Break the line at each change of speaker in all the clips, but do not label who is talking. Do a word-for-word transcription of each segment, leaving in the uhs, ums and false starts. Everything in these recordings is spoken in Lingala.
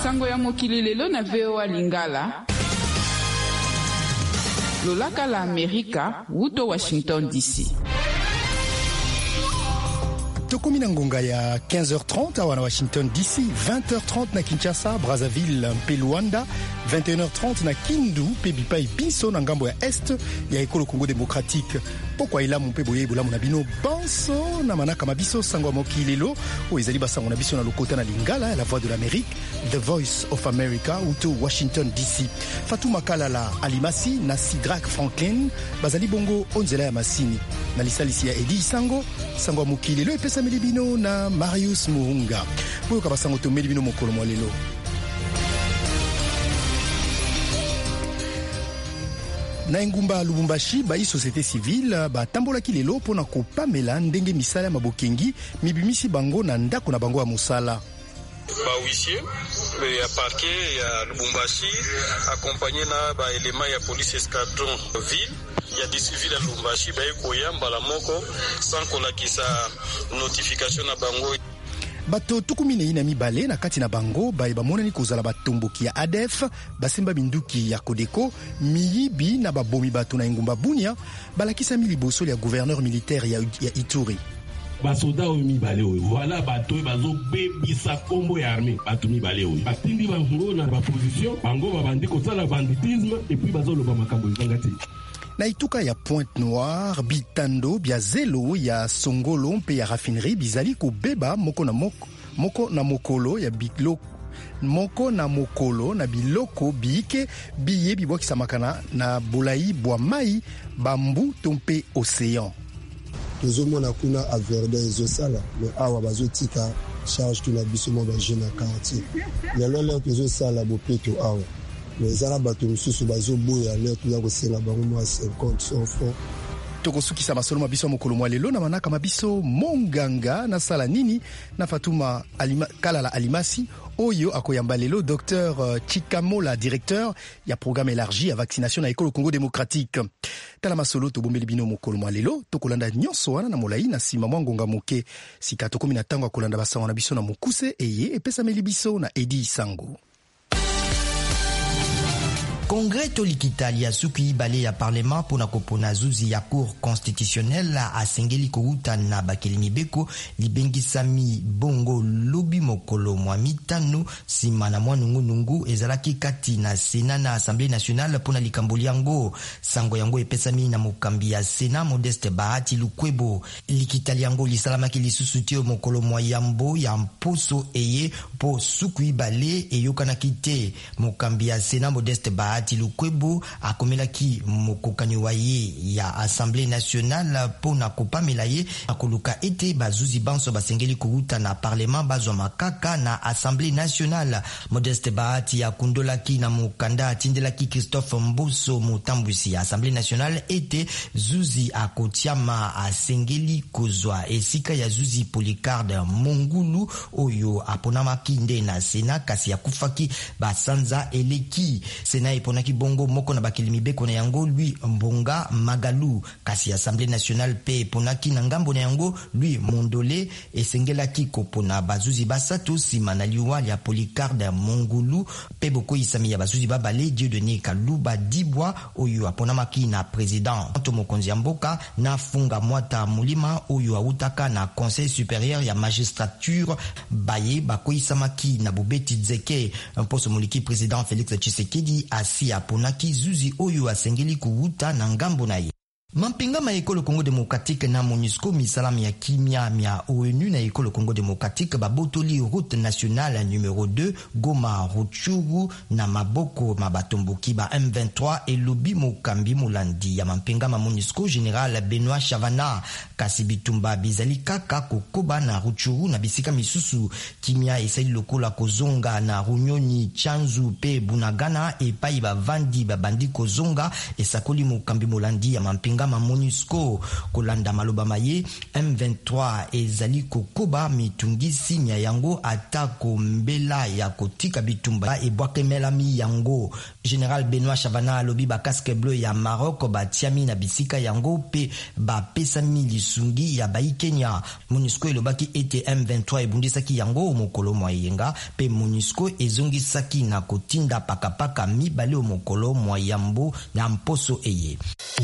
Sango ya mokili lelo na V O A Lingala. Lolaka la Amerika, wuto Washington D C.
Tokomi na ngonga ya quinze heures trente awa na Washington D C, vingt heures trente na Kinshasa, Brazzaville, mpe Luanda, vingt et une heures trente na Kindu, pe bipai biso na ngambo ya Est ya ekolo Congo démocratique. Pokwa ilamu mpe boye bolamu na bino banso na manaka mabiso sango moki lelo o ezali basango na biso na lokota na Lingala, la voix de l'Amérique, The Voice of America, ou to Washington D C. Fatuma Kalala Alimasi na Sidrak Franklin bazali bongo onzela ya masini na lisalisi ya Edi Sango sango moki lelo epesa melibino na Marius Muhunga. Boyo kabasango to melibino mokolo mwa lelo. Na engumba Lubumbashi bayi société civile batambolaki lelo pona kopamela ndenge misala mabokengi mibimisi bango na ndako na bango ya musala.
Ba huissier ya parquet ya Lubumbashi accompagné na ba élément ya police escadron ville ya des civils à Lubumbashi bayi koyamba la moko sans kolakisa notification na bango.
Bato tukumine ina mibale na kati na bango baye bamonani kozala batomboki ya A D F basemba binduki ya Kodeko miyibi na babomi bato na engumba Bunia balakisa miliboso ya gouverneur militaire ya, ya Ituri.
Basoda oyo mibale oyo voilà bato bazo bebisa kombo ya armée bato mibale oyo batindi bango na ba position bango babandi kozala banditisme et puis bazo loba makambo ezangati.
Na ituka ya Pointe Noire, Bitando, bia zelo ya Songolo mpe ya raffinerie bizali ko beba moko na moko, moko na mokolo ya biklo moko na mokolo na biloko bike biye bibwakisa makana na bolai bwa mai bambu tompe océan.
Tozomona kuna a Verdun ezosala mais awa bazotika charge tuna biso mo ba jeune quartier. Lelo lelo tozosala bopeto awa. Mais ala bato mususu bazoboya leo tuza kosenga bango mwa cinquante cent francs.
Tokosukisa masolo mabiso mokolo mwa lelo na manaka mabiso monganga na sala nini na Fatuma Alima, Kalala Alimasi oyo akoyamba lelo docteur Chikamola directeur ya programme élargi à vaccination na ekolo Congo démocratique. Tala masolo to bombeli bino mokolo mwa lelo tokolanda nyonso wana na molai na sima mwa ngonga moke sika tokomi na tango akolanda basango na biso na mokuse eye epesa meli biso na Edi Sango.
Congrès tolikitali ya suki bale ya parlement pona kopona zuzi ya cour constitutionnelle a sengeli kouta na bakeli mibeko libengisami bongo lobi mokolo mwa mitano sima na mwa nungu nungu ezalaki kati na Sénat na Assemblée nationale pona likamboli yango sango yango epesami na mokambi ya Sénat Modeste Bahati Lukwebo likitali yango lisalamaki lisusu tio mokolo mwa yambo ya mposo eye po suki bale eyokanaki te mokambi ya Sénat Modeste Bahati Lukwebo akomelaki mokokani waye ya Assemblée nationale pona kopamela ye akoluka ete bazuzi banso basengeli kuruta na parlement bazwa makaka na Assemblée nationale. Modeste Bahati akundolaki na mokanda atindelaki Christophe Mboso motambwisi ya Assemblée nationale ete zuzi akotiama asengeli kozwa esika ya zuzi Policarde Mongulu oyo aponamaki nde na Sénat kasi akufaki basanza eleki Sénat ponaki bongo moko na bakeli mibeko na yango lui Mbonga Magalu kasi Assemblée nationale pe ponaki na ngambo na yango lui Mondole esengelaki kopona bazuzi basatu sima na liwa ya Policarde Mongulu pe boko isami ya bazuzi babale Dieudonné Kaluba Dibwa oyo aponamaki na président Mokonzi ya mboka na Funga Mwata Mulima oyo autaka na Conseil supérieur ya magistrature baye bako isamaki na Bobeti Dzeke mposo muliki président Félix Tshisekedi asi aponaki zuzi oyo asengeli kuuta na ngambo na ye. Mampinga ma ekolo Congo démocratique na MONUSCO misalami ya kimia mia O N U na ekolo Congo démocratique babotoli route nationale numéro deux Goma Rutshuru na maboko mabatomboki ba M vingt-trois elobi mokambi molandi ya mampinga ma MONUSCO général Benoît Chavana kasi bitumba bizali kaka kokoba na Rutshuru na bisika misusu kimia esali lokola kozonga na Runyoni Chanzu pe Bunagana epai bavandi babandi kozonga esakoli mokambi molandi ya mampinga kangama MONUSCO kolanda maloba maye M vingt-trois ezali kokoba mitungisi nya yango atako mbela ya kotika bitumba ebwakemelami yango. Général Benoît Chavana alobi ba casque bleu ya Maroc batiami na bisika yango pe ba pesami lisungi ya bai Kenya. MONUSCO elobaki ete M vingt-trois ebundisaki yango mokolo moyenga pe MONUSCO ezongisaki na kotinda pakapaka mibale mokolo moyambo na mposo eye.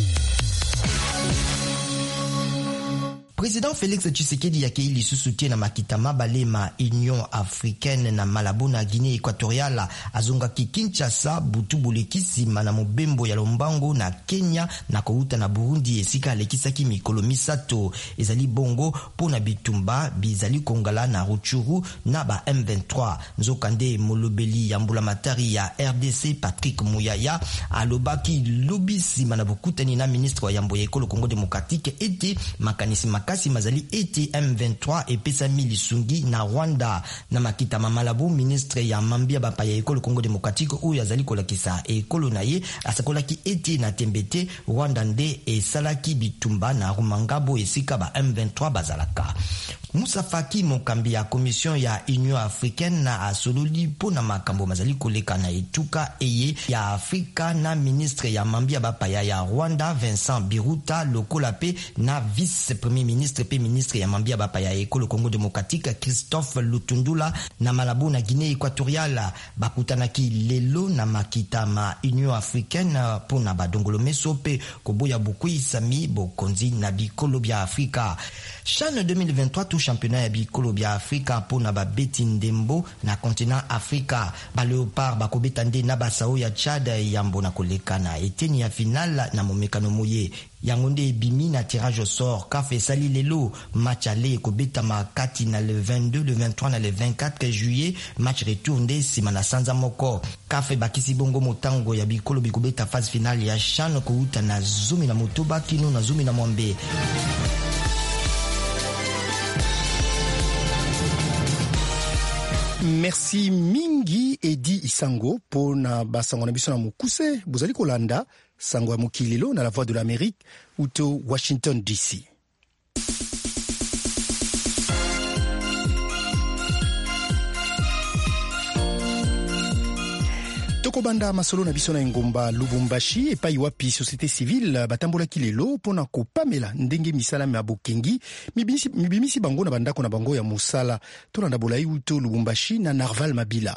Président Félix Tshisekedi yake ili susutie na makitama balema Union Africaine na Malabo na Guinée Équatoriale azongaki Kinshasa butu bulekisi mana mobembo ya lombango na Kenya na kouta na Burundi esika alekisaki mikolo misato ezali bongo pona bitumba bizali kongala na Rutshuru na ba M vingt-trois. Nzokande molobeli ya mbula matari ya R D C Patrick Muyaya alobaki lobisi mana bokutani na ministre wa yambo ya ekolo Congo Démocratique ete makanisi kasi mazali ete M vingt-trois epesa milisungi na Rwanda na makita Malabo. Ministre ya mambia bapa ya ekolo Congo Démocratique uyo azali kolakisa ekolo na ye asakolaki ete na tembete Rwanda nde esalaki bitumba na Rumangabo esika ba M vingt-trois bazalaka. Moussa Faki mokambi ya commission ya Union Africaine na asololi pona makambo mazali koleka na etuka eye ya Afrika na ministre ya mambia bapa ya Rwanda Vincent Biruta lokola pe na vice premier ministre pe ministre ya mambia bapa ya ekolo Congo Démocratique Christophe Lutundula na Malabo na Guinée Équatoriale bakutanaki lelo na makita ma Union Africaine pona badongolo meso pe koboya bukui sami bokonzi na bikolo bya Afrika. CHAN deux mille vingt-trois tout championnat ya bikolo bya Afrika pona ba beti ndembo na continent Afrika. Ba Léopard bakobetande na basao ya Tchad yambo na kolekana eteni ya final na momekano moye yangonde ebimi na tirage au sort kafe sali lelo match aller kobeta makati na le vingt-deux, le vingt-trois na le vingt-quatre juillet match retour nde sima na sanza moko kafe bakisi bongo motango ya bikolo bikobeta phase finale ya CHAN kouta na zumi na motoba kino na zumi na mwambe.
Merci mingi Edi Isango pour na basango na biso na mukuse bozali kolanda sango ya mukililo na la voix de l'Amérique uto Washington D C. Tokobanda masolo na biso na ngomba Lubumbashi epai wapi société civile batambola kilelo pona kopamela ndenge misala ya bokengi mibimisi, mibimisi bango na bandako na bango ya musala tolanda bolai uto Lubumbashi na Narval Mabila.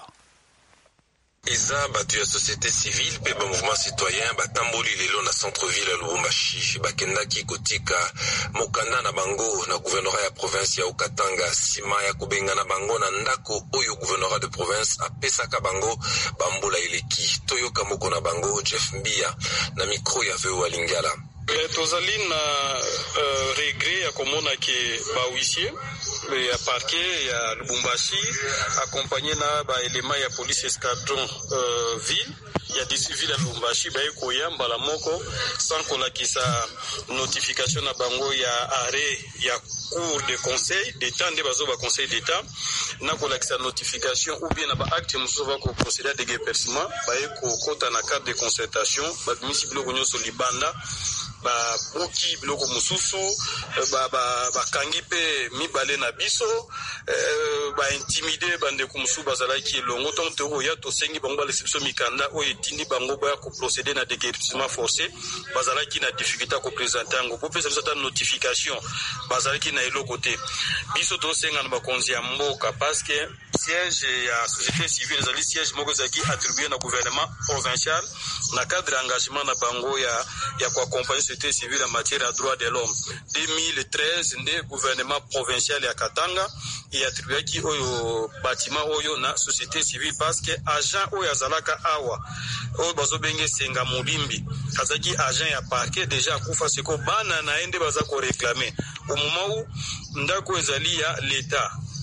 Eza batu ya société civile pe ba mouvement citoyen batamboli lelo na centre-ville ya Lubumbashi bakendaki kotika mokanda na bango na gouvernorat ya province ya Okatanga sima ya kubenga na bango na ndako oyo gouvernorat de province apesaka bango bambula eleki toyoka moko na bango Jeff Mbia na micro ya Veo Lingala.
Tozali na uh, regret ya komona ke ba huissier ya parquet ya Lubumbashi accompagné na ba élément ya police escadron uh, ville ya D C ville ya Lubumbashi ba ekoya mbala moko sans kolakisa notification na bango ya arrêt ya cour de conseil d'état nde bazo ba conseil d'état na kolakisa notification ou bien na ba acte muso va ko procéder à déguerpissement ba eko kota na cadre de concertation ba misi biloko nyoso libanda ba boki biloko mususu ba ba bakangi pe mibale na biso ba intimider bande kumusu bazalaki longo tonto oya to sengi bango ba réception mikanda o etindi bango ba ko procéder na déguerpissement forcé bazalaki na difficulté ko présenter ngo po pesa ta notification bazalaki na elo côté biso to senga na bakonzi ya mboka parce que siège ya société civile zali siège moko zaki attribué na gouvernement provincial na cadre d'engagement na bango ya ya ko accompagner société civile en matière de droits de l'homme. deux mille treize nde gouvernement provincial ya Katanga et attribué ki oyo bâtiment oyo na société civile parce que agent oyo azalaka awa oyo bazo benge senga mulimbi azaki agent ya parquet déjà kufa seko bana na ende baza ko réclamer au moment où ndako ezali ya l'état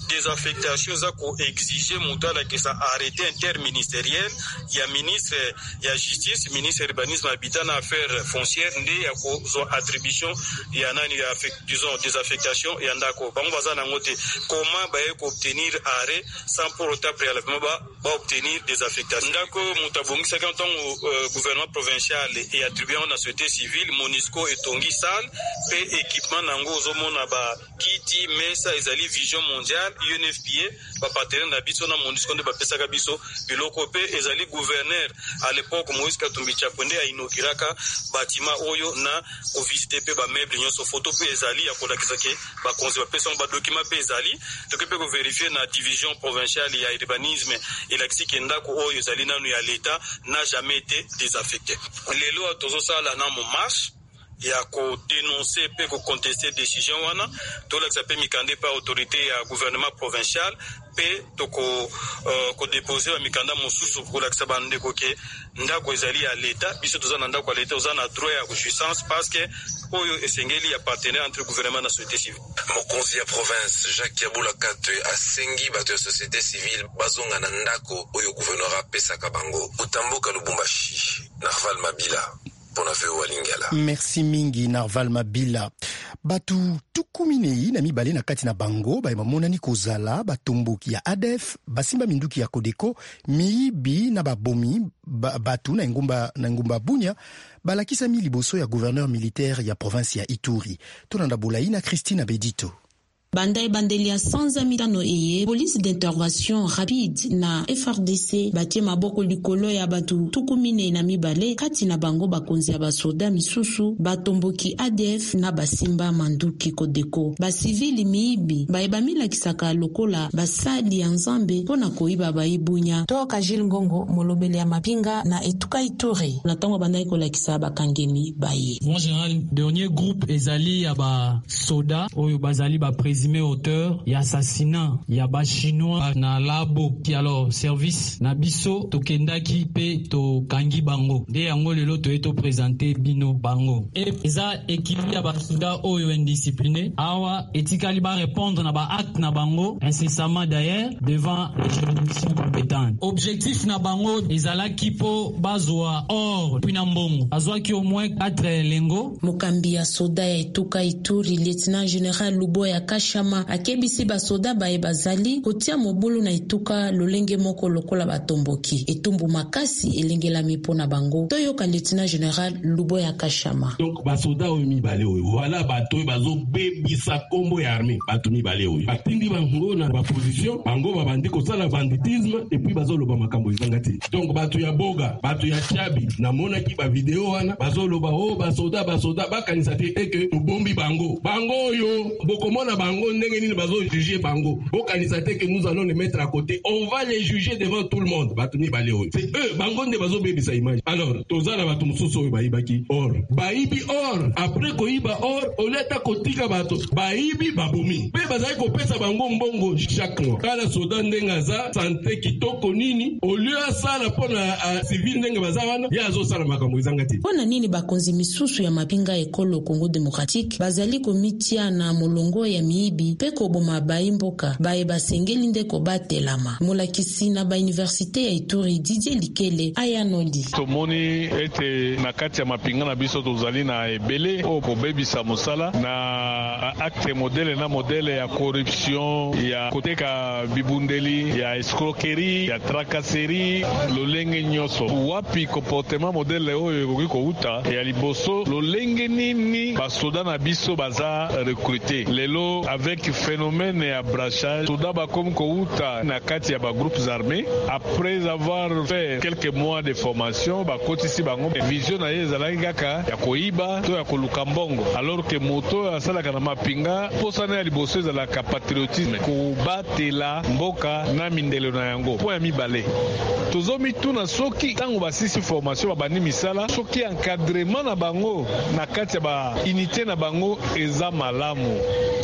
désaffectation za ko exiger mutala que ça arrêté interministériel ya ministre ya justice ministre urbanisme habitat na affaires foncières nde ya ko zo attribution ya nani ya disons désaffectation ya ndako bango bazana ngote comment ba ko obtenir arrêt sans pour autant préalablement ba ba obtenir désaffectation ndako mutabongisa quand on euh, gouvernement provincial et attribué na société civile Monisco et Tongi Sal pe équipement nango zo mona ba kiti mesa ezali vision mondiale U N F P A ba partenaire na biso na Monisco nde ba pesa ka biso biloko pe ezali gouverneur à l'époque Moïse Katumbi Chaponde a inauguraka bâtiment oyo na ko visiter pe ba meuble nyonso photo pe ezali ya kolakisa ke ba konzi ba pesa ba document pe ezali to ke pe ko vérifier na division provinciale ya urbanisme et l'axi ndako oyo ezali nanu ya l'état n'a jamais été désaffecté. Les lois tozo sala na mo marche ya ko dénoncer pe ko contester décision wana to la ça peut mikande par autorité ya gouvernement provincial pe to ko uh, ko déposer wa mikanda mosusu pour la sabande ko ke ndako ezali ya l'état biso tozana ndako ya l'état ozana droit ya jouissance parce que oyo esengeli ya partenaire entre gouvernement na société civile.
Mokonzi ya province Jacques Yaboula Katwe asengi bato ya société civile bazonga na ndako oyo gouverneur apesaka bango utamboka Lubumbashi. Narval Mabila.
Merci mingi Narval Mabila. Batu tukuminei na mibale na kati na bango ba monani kozala batomboki ya A D F basimba minduki ya Kodeko miibi na babomi ba, batu na ngumba na ngumba Bunya balakisa mi liboso ya gouverneur militaire ya province ya Ituri. Tonanda Bolayi na Christine Abedito.
Banda ebandelia sanza mitano eye, police d'intervention rapide na F R D C batie maboko likolo ya batu tukumine na mibale kati na bango bakonzi ya basoda misusu batomboki A D F na basimba manduki Kodeko. Basivili miibi baebamila kisaka lokola basali ya nzambe pona koiba baibunya. Toka Gilles Ngongo molobele ya mapinga na etuka Ituri. Na tongo banda ikola kisa bakangemi baye.
En général, dernier groupe ezali ya ba soda oyo bazali ba président auteur ya assassinat ya ba chinois na labo ki alors service na biso tokendaki pe to kangi bango de yango lelo to eto présenter bino bango et eza équipe ya ba soda oyo indiscipliné awa etikali ba répondre na ba acte na bango incessamment d'ailleurs devant les juridictions compétentes. Objectif na bango ezala kipo bazwa or pina mbongo azwa ki au moins quatre lengo.
Mokambi ya soda ya etuka Ituri lieutenant général Luboya Shama akebisi basoda bae bazali kotia mobulu na etuka lolenge moko lokola batomboki etumbu makasi elengela mipona bango toyoka lieutenant général Luboya Kashama.
Donc basoda oyo mibale oyo voilà bato bazo bebisa kombo ya armée bato mibale oyo batindi bango na ba position bango babandi kosala banditisme et puis bazo loba makambo ezangati. Donc bato ya boga bato ya chabi na mona ki ba video wana bazo loba oh basoda basoda bakanisa te que tobombi bango bango oyo bokomona bango ndenge nini bazo juger bango bokanisa te que nous allons les mettre à côté, on va les juger devant tout le monde. Batuni baleo c'est eux bango nde bazo bebisa image. Alors tozala bato mususu oyo baibaki or baibi or après koiba or oleta kotika bato baibi babomi pe bazali kopesa bango mbongo chaque mois kala soda ndenga za santé kitoko nini au lieu asala pona civil ndenge bazawana ya azo sala makambo ezangati.
Pona nini bakonzi misusu ya mapinga ekolo Congo démocratique bazali komitia na molongo ya miibi peko boma baimboka bae basengeli ndeko batelama molakisi na ba université ya Ituri Didier Likele ayanoli
tomoni ete na kati ya mapinga na biso tozali na ebele o ko bebisa mosala na acte modèle na modèle ya corruption ya koteka bibundeli ya escroquerie ya tracasserie lolenge nyoso wapi comportement modèle oyo ekoki kouta ya liboso lolenge nini basoda na biso baza recruter lelo avec phénomène ya brachage soda bakomi kouta na kati ya ba groupes armés après avoir fait quelques mois de formation bakotisi bango vision na ye ezalaki kaka ya koiba to ya koluka mbongo alors que moto asalaka na mapinga posana ya liboso ezalaka patriotisme kobatela mboka na mindelo na yango po ya mibale tozomituna soki ntango basisi formation babandi misala soki encadrement na bango na kati ya ba unité na bango eza malamu soki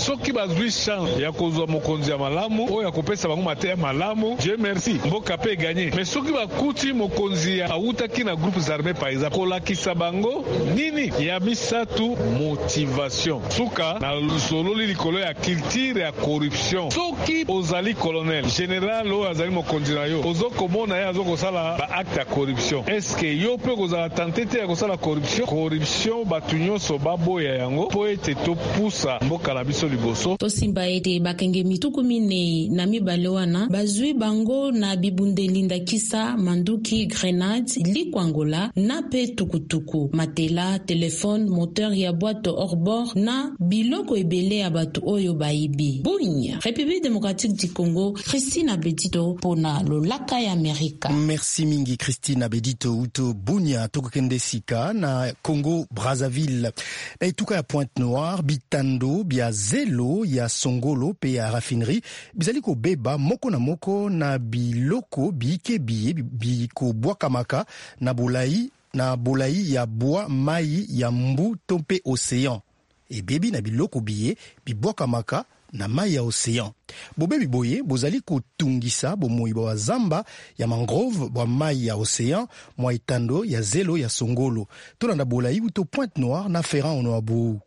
azwi chance ya kozwa mokonzi ya malamu oyo akopesa bango mate ya malamu, Dieu merci, mboka pe gagné. Mais soki bakuti mokonzi ya awutaki na groupes armés par exemple, kolakisa bango nini ya misatu motivation. Suka na lusololi likolo ya culture ya corruption. Soki ozali colonel, général oyo azali mokonzi na yo, ozokomona ye azokosala ba acte ya corruption. Est-ce que yo pe kozala tentete ya kosala corruption? Corruption batu nyonso baboya yango po ete topusa mboka na biso liboso.
Tosimba ete bakenge mituku mine na mibale wana bazwi bango na bibundeli ndakisa manduki grenade likwangola na pe tukutuku matela telefone moteur ya boîte hors bord na biloko ebele ya batu oyo baibi. Bunya, République démocratique du Congo, Christine Abedito pona lolaka ya Amerika.
Merci mingi Christine Abedito uto Bunya tokokende sika na Congo Brazzaville. Na ituka ya Pointe-Noire, bitando bia zelo ya songolo pe ya raffinerie bizali ko beba moko na moko na biloko biike biye biko bwakamaka na bolai na bolai ya bois mai ya mbu tompe océan e bebi na biloko biye bibwakamaka na mai ya océan. Bobebi boye bozali kotungisa bomoi bwa zamba ya mangrove bwa mai ya océan mwa etando ya zelo ya songolo tolanda bolai uto Pointe-Noire na Ferrand ono abu.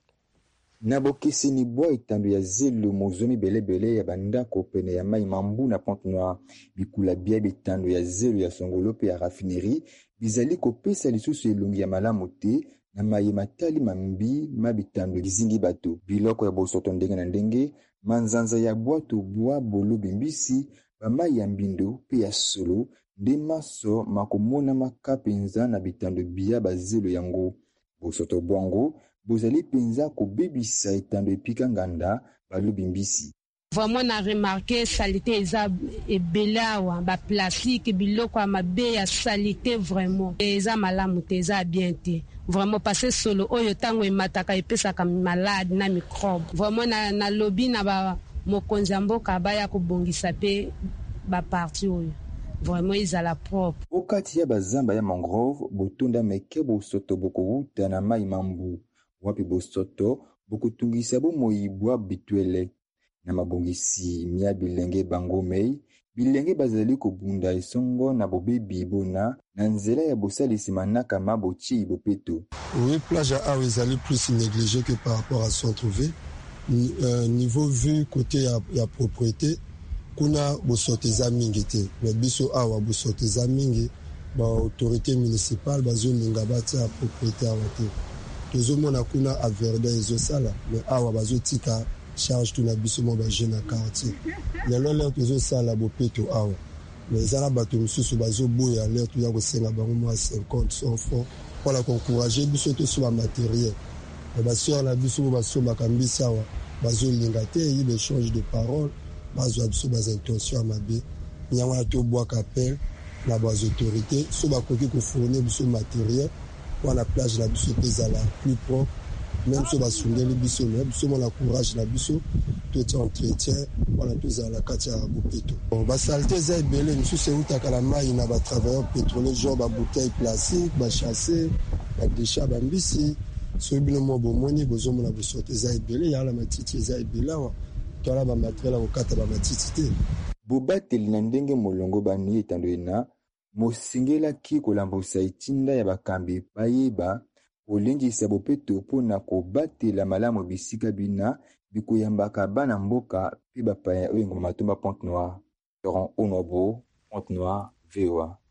Na bokisi ni bwa etando ya zelo mozomi bele bele ya bandako pene ya mai mambu na Pointe-Noire bikula bia bitando ya zelo ya songolo pe ya raffinerie bizali kopesa lisusu elongi ya malamu te na mai matali mambi mabitando gizingi bato biloko ya bosoto ndenge na ndenge manzanza ya bwato bwa bolo bimbisi bamai ya mbindo pe ya solo nde maso makomona makapenza na bitando bia bazelo yango bosoto bwango bozali penza kobebisa etando epika nganda balo bimbisi.
Vraiment na remarqué salité eza ebelawa ba plastique biloko mabe ya salité vraiment eza malamu te eza bien te vraiment passer solo oyo tango emataka epesa ka malade na microbe vraiment na, na lobby na ba mokonzi mboka baya kobongisa pe ba parti oyo vraiment ezala propre.
Okati ya bazamba ya mangrove botunda meke bosoto bokouta na mai mambu wapi bosoto bokutungisa bo moyibwa bituele na mabongisi mia bilenge bangomei bilenge bazali kobunda esongo na bobebi bona na nzela ya bosalisi manaka mabochi bopeto.
Oui, plage à ezali plus négligé que par rapport à centre-ville. Euh, niveau vue côté ya, ya propriété kuna bosoteza mingi te mais biso awa bosoteza mingi ba autorité municipale bazolinga batia propriété awa te tozomona kuna averda ezosala mais awa bazotika charge tout na biso mo ba jeune quartier lelo lelo tozosala bopeto awa mais ezala bato mosusu bazoboya lelo tuya kosenga bango mo cinquante cent francs pour la encourager biso to sur matériel ba sœur la biso baso bakambisa awa bazolinga te yibe échange de parole bazo biso bas intention mabe nyama to bois appel la base autorité so bakoki ko fournir biso matériel pour la plage la biso ezala plus propre même si on sundeli biso même si on a courage la biso tout entretien voilà tous à la katia bopeto bon ba saleté za ebele monsieur c'est où ta kala mai na ba travailleurs pétroliers genre ba bouteilles plastique ba chasser ba déchets ba mbisi so bino mo bomoni bozomo na bosote za ebele ya la matiti za ebele wa tola ba matériel au kata ba matiti te
bobateli na ndenge molongo bani etando ena mosingela ki kolambosa itinda ya bakambi bayeba olingisa bopeto pona kobatela malamu bisika bina bikoyambaka bana mboka pe bapaya oyo ngoma matumba Pointe-Noire. Laurent Onobo, Pointe-Noire, V O A.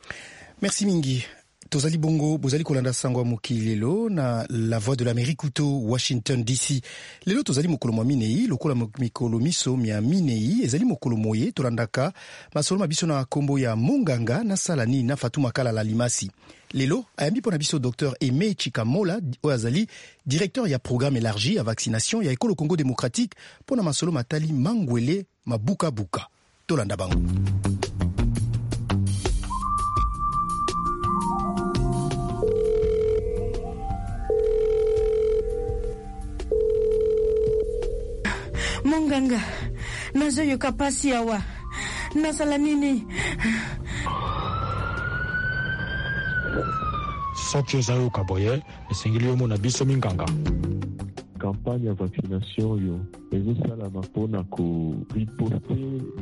Merci mingi. Tozali bongo bozali kolanda sangwa mokilelo na la voix de l'Amérique uto Washington D C. Lelo tozali mokolo mwa minei lokola mikolo miso mia minei ezali mokolo moye tolandaka masolo mabiso na kombo ya Monganga na Salani na Fatuma Kala la Limasi. Lelo ayambi pona biso docteur Aimé Chikamola Oazali, directeur ya programme élargi à vaccination ya École Congo démocratique pona masolo matali mangwele mabuka buka. Tolanda bango.
Monganga, nazo yoka pasi yawa. Nasala nini?
Soki ozayo kaboye, esengeli yo mona biso minganga. campagne ya vaccination yo ezosalama mpona koriposte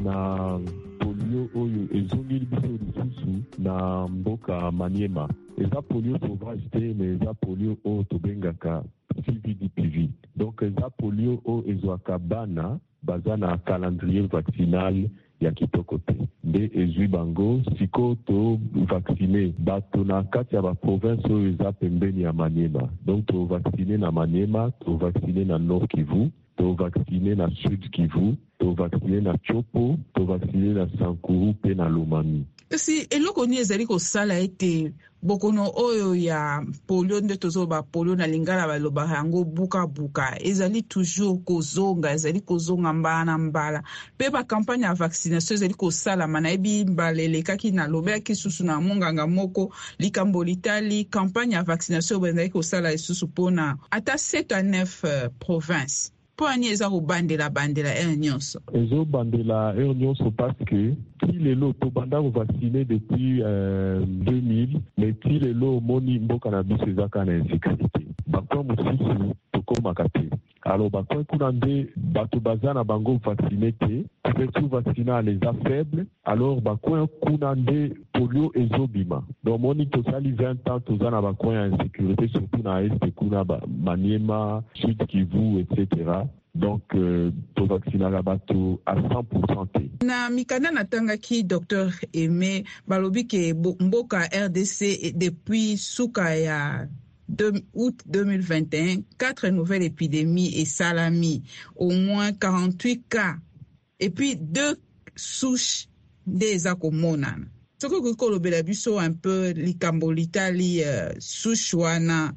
na polio oyo ezongeli biso lisusu na mboka Maniema. Eza polio sauvage te, mais eza polio oyo tobengaka C V D P V. Donc eza polio oyo ezwaka bana baza na calendrier vaccinal ya kitoko te. Nde ezwi bango siko to vaccine bato na kati ya baprovince oyo eza pembeni ya Maniema. Donc to vaccine na Maniema, to vaccine na Nord Kivu, to vaccine na Sud Kivu, to vaccine na Chopo, to vaccine na Sankuru pe na Lomami.
Si eloko ni ezali kosala ete bokono oyo ya polio nde tozoba polio na lingala baloba yango buka buka ezali toujours kozonga ezali kozonga mbala mbala pe ba campagne ya vaccination ezali kosala mana ebi mbalele kaki na lobe kisusu na monganga moko likambo litali campagne ya vaccination benzali kosala isusu pona ata sept à neuf uh, provinces. Pourquoi eza kobandela bandela er nyonso
ezo bandela er nyonso parce que ti lelo tobanda vacciner depuis euh, deux mille mais ti lelo moni mboka na biso ezaka na insécurité bakwa mosusu tokomaka te. Alors bakwa kuna nde bato baza na bango vacciner te, couverture vaccinale eza faible, alors bakwa kuna nde polio ezobima. Donc moni tosali vingt ans toza na bakwa ya insécurité surtout na este kuna ba Maniema, Sud Kivu et cetera. Donc euh, to vaccinala bato à cent pour cent te.
Na mikanda natanga ki docteur Aimé balobi ke mboka R D C depuis suka ya août deux mille vingt et un, quatre nouvelles épidémies et salami, au moins quarante-huit cas, et puis deux souches des akomonana. Ce que kolobela biso un peu likambo litali uh, souche wana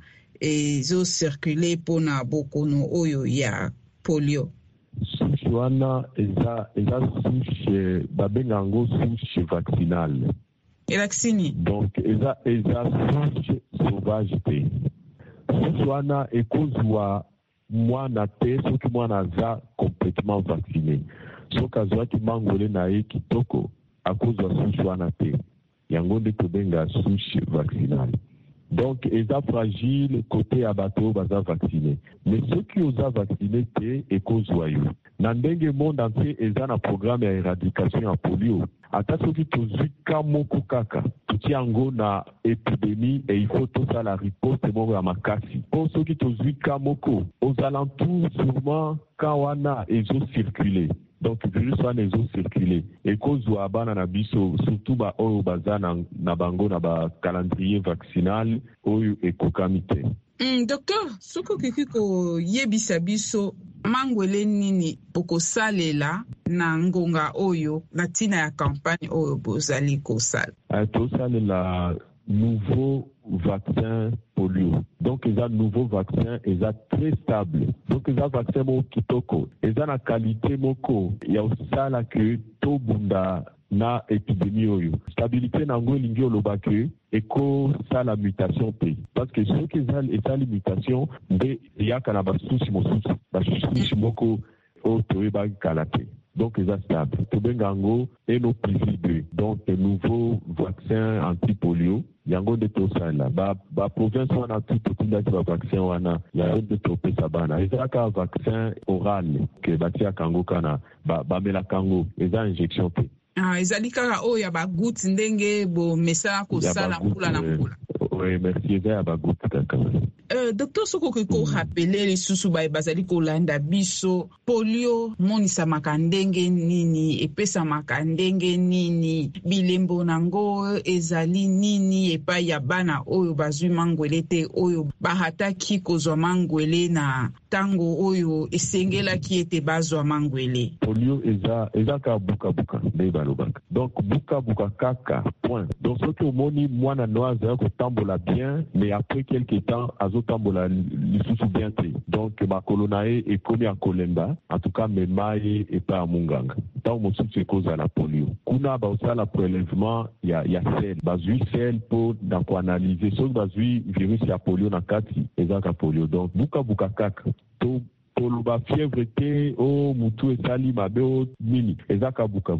ezo circuler pona bokono oyo ya polio.
Souche wana eza eza souche babengango souche vaccinale.
Elaksini.
Donc eza eza souche sauvage te. Souche wana ekozwa mwana te soki mwana aza complètement vacciné. Soki azwaki mangole na ye kitoko akozwa souche wana te. Yango nde tobenga souche vaccinale. Donc eza fragile côté ya bato baza vacciné. Mais soki oza vacciné te ekozwa yo. Na ndenge monde entier eza na programme ya éradication ya polio. Ata soki tozwi ka moko kaka tuti yango na épidémie et il faut tosala riposte moko ya makasi. Po soki tozwi ka moko aux alentours sûrement ka wana ezo circuler. Donc virus wana ezo circuler ekozwa bana na biso surtout ba oyo baza na, na bango na ba calendrier vaccinal oyo ekokami te.
Mm, docteur, soko kikiko yebisa biso mangwele nini bokosalela na ngonga oyo na tina ya campagne oyo bozali kosala?
Uh, tosalela nouveau vaccin polio. Donc ils ont nouveau vaccin, ils ont très stable. Donc ils ont vaccin mo kitoko. Ils ont la qualité moko. Il y a aussi ça là que to bunda na épidémie oyo. Stabilité na ngo lingi olobake eko ça la mutation pe. Parce que ceux qui ont état la mutation de yaka na basusi mosusu. Basusi moko o toeba kalate. Donc ils ont stable. Tobengango et nos P V deux. Donc un nouveau vaccin anti-polio. Yango de tosala ba ba province wana tout totinda ba vaccin wana ya de topesa bana ezaka vaccin oral ke batia kango kana ba ba mela kango eza injection pe.
Ah ezali kaka o ya ba goutte ndenge bo mesa ko sala mpula na mpula.
Oui, merci ya ba goutte kaka.
Euh, docteur soko ko rappeler les susu ba bazali ko landa biso polio monisa makandenge nini epesa makandenge nini bilembo nango ezali nini epa ya bana oyo bazwi mangwele te oyo bahataki kozwa mangwele na tango oyo esengela ki ete bazwa mangwele.
Polio eza eza ka buka buka de balobaka. Donc buka buka kaka point. Donc ce que moni mwana noaza ko tambola bien mais après quelque temps azotambola lisusu bien te. Donc ma colonae est commis en kolemba en tout cas mais mai et pas munganga. Tant mo susu cause à la polio. Kuna ba aussi la prélèvement il y a il y a sel. Bazui sel pour donc analyser so bazui virus ya polio na kati ezaka polio. Donc buka buka kaka to toloba fièvre te o mutu esali mabe o nini ezaka buka buka.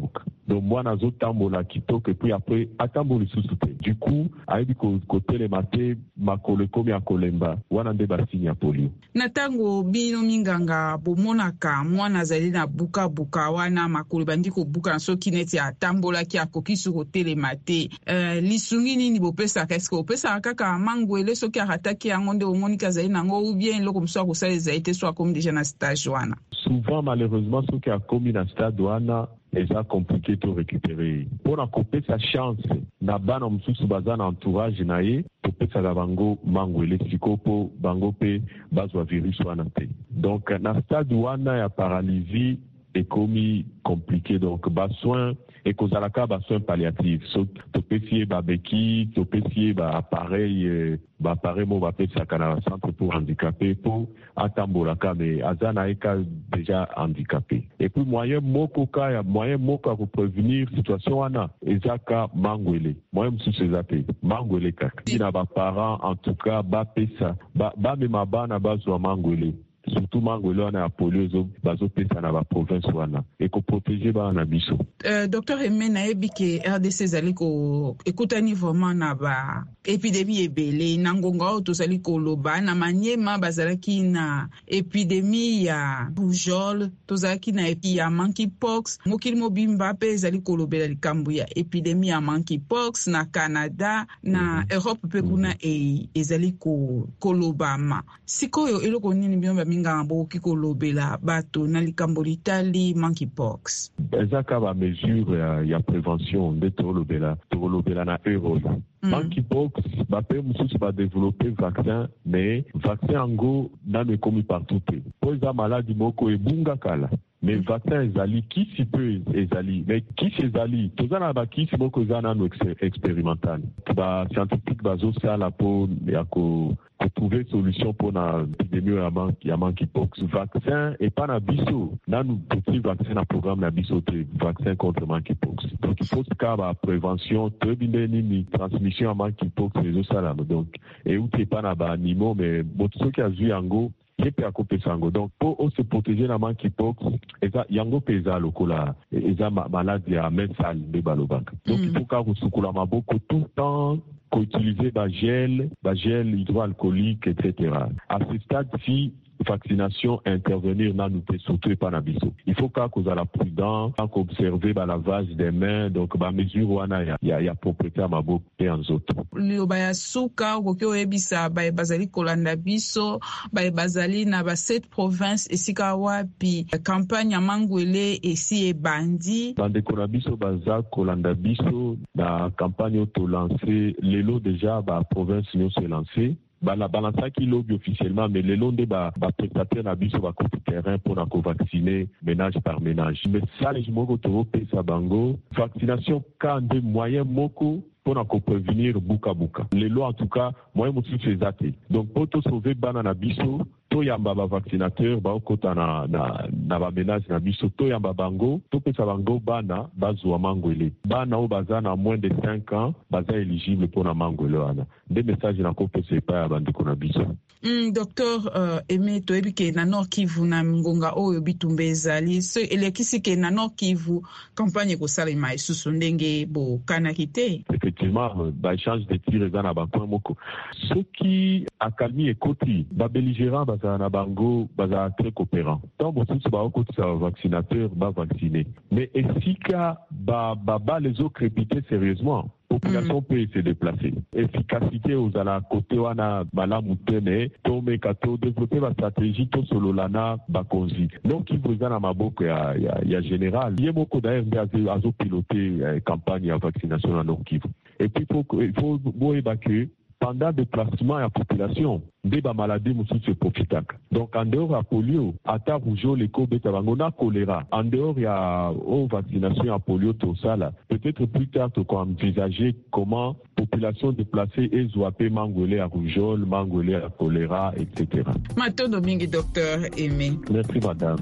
donc mwana azotambola kitoko et puis après atamboli susu te. Du coup ayebi kotelema te makolo ekomi ya kolemba wana nde basigne ya polio.
Na ntango bino minganga bomonaka mwana azali na bukabuka wana makolo bandi kobuka soki neti atambolaki akoki kotelema te, uh, lisungi nini bopesaka? Eske bopesaka kaka mangwele soki arataki yango nde omonika azali nango, ou bien eloko mosusu akosala ezali te so akomi deja na stage wana?
Souvent malheureusement soki akomi na stade wana eza compliqué to récupérer. Pona kopesa chance na bana mosusu baza na entourage na ye topesaka bango mangwele siko po bango pe bazwa virus wana te. Donc na stade wana ya paralysie ekomi compliqué, donc basoin ekozalaka basoin palliatif. So topesi babeki, topesi ba appareil ba appareil mo bapesaka na centre pour handicapé pour atambolaka mais azana eka déjà handicapé. Et puis moyen moko ka ya moyen moko pour prévenir situation wana ezaka mangwele. Moyen msusu ezate mangwele kaka. Ina ba parents en tout cas ba pesa ba ba me mabana bazwa mangwele. Surtout mangwele wana ya polio bazo pesa na ba province wana et ko protéger ba na biso.
Euh, docteur Aimé nayebi ke R D C zali ko ekutani vraiment na ba épidémie ebele na ngonga o tozali koloba na Maniema bazalaki na épidémie ya rougeole, tozalaki na epi ya monkeypox, mokili mobimba pe ezali kolobela likambo ya épidémie ya monkeypox na Canada na mm-hmm. Europe pe kuna e, ezali ko kolobama. Sikoyo eloko nini bino minga boki kolobela bato na likambo litali monkeypox?
Ezaka ba mesure ya, ya prévention de tolobela tolobela na euro. Mm. Monkeypox ba pe mususu ba développer vaccin mais vaccin ango na me komi partout. Po za maladie moko ebunga kala. Mais vaccin ezali kisi peu ezali mais kisi ezali tozana ba kisi moko zana no expérimental ba scientifique bazo sala po yako pour trouver solution pour la épidémie ya monkeypox. Vaccin et pas na biso na nous petit vaccin na programme na biso te vaccin contre monkeypox. Donc il faut que la prévention te ni transmission à monkeypox les sala donc et ou pas na ba animaux mais botso qui a vu yango yepe akope sango. Donc pour se protéger la monkeypox eza yango pesa lokola eza maladie ya mensal de balobaka. Donc il faut ka kusukula maboko tout le temps qu'on utilise ba gel, ba gel hydroalcoolique, et cetera. À ce stade-ci, vaccination intervenir dans nous surtout pas na biso. Il faut qu'à cause à la prudence, qu'à observer ba lavage des mains, donc ba mesure wana ya ya, ya propreté à maboko et en autres.
Lio ba ya suka kokyo ebisa ba bazali kolanda biso, ba bazali na ba sept provinces esika wapi campagne mangwele esi e bandi.
Bande kona biso baza kolanda biso na campagne auto lancée, lelo déjà ba province nous se lancer. Bala balança qui lobby officiellement mais les longs ba ba prestataire na biso ba côté terrain pour na vacciner ménage par ménage. Mais ça les moko to pesa bango vaccination quand des moyens moko pour na prévenir buka buka. Les lois en tout cas moyen motu fezate. Donc pour to sauver bana na biso to yamba ba vaccinateur ba okota na na na ba ménage na biso to yamba bango to pesa bango bana bazwa mangwele. Bana o baza na moins de cinq ans baza éligible pour na mangwele wana. Des messages na ko pesa pa bandi kona biso.
Mm, docteur uh, Aimé toyebi ke na Nord Kivu na ngonga oyo bitumbe ezali so elekisi ke na Nord Kivu campagne ko salima isusu ndenge bo kanaki te.
Effectivement ba échange de tirs dans na banko moko. Ce qui a calmé ekoti ba belligérant baza na bango baza très coopérant. Tant bo tout ba okoti sa vaccinateur ba vacciné. Mais esika ba ba, ba les autres crépiter sérieusement. Population mm. peut se déplacer. Efficacité aux à la côté wana bala mutene tome kato développer la stratégie to solo lana bakonzi. Donc il vous en a maboko ya ya, ya général. Il y a beaucoup d'ailleurs à zo piloter eh, campagne de vaccination à Nord Kivu. Et puis faut il faut bo évacuer pendant le déplacement à la population, des maladies musu se profitent. Donc en dehors à polio, à ta rougeole, les beta bangona choléra. En dehors il y a aux vaccination à polio tout ça là. Peut-être plus tard tu peux envisager comment population déplacée est zoapé mangolé à rougeole, mangolé à choléra, et cetera.
Mato Domingue, docteur Aimé.
Merci madame.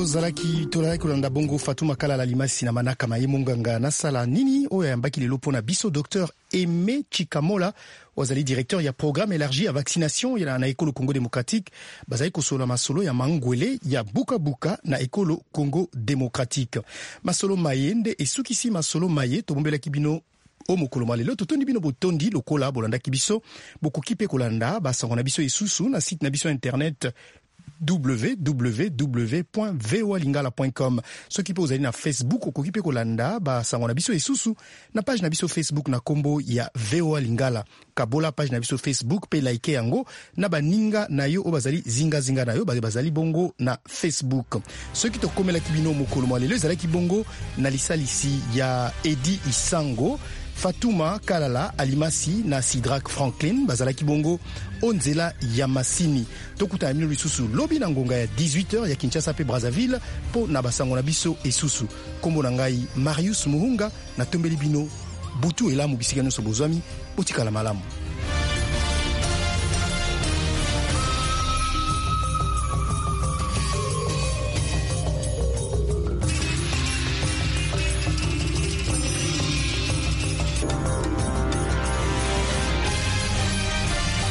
tozalaki tolaki kolanda bongo Fatuma Kalala Limasi na manaka mayemonganga na sala nini oyo yambaki lelo pona biso docteur Aimé Chikamola wazali directeur ya programme élargi ya vaccination ya na ekolo Congo démocratique bazali kosola masolo ya mangwele ya buka buka na ekolo Congo démocratique masolo mayende esukisi masolo maye tobombela kibino o mokolo malelo totondi bino botondi lokola bolanda kibiso bokoki pe kolanda basango na biso isusu na site na biso internet w w w point v o a lingala point com. Soki pe ozali na Facebook okoki pe kolanda ba sango na biso esusu na page na biso Facebook na kombo ya V O A Lingala. Kabola page na biso Facebook pe like yango na baninga na yo o bazali zinga zinga na yo bazali bongo na Facebook. Soki to komela kibino mokolo malelo ezalaki bongo na lisalisi ya Edi Isango, Fatuma Kalala Alimasi na Sidrak Franklin bazalaki bongo onzela ya masini. Tokuta amino lisusu lobi na ngonga ya dix-huit heures ya Kinshasa pe Brazzaville po na basango na biso esusu. Kombo na ngai Marius Muhunga na tombeli bino butu elamu bisika nyonso bozwami botikala malamu.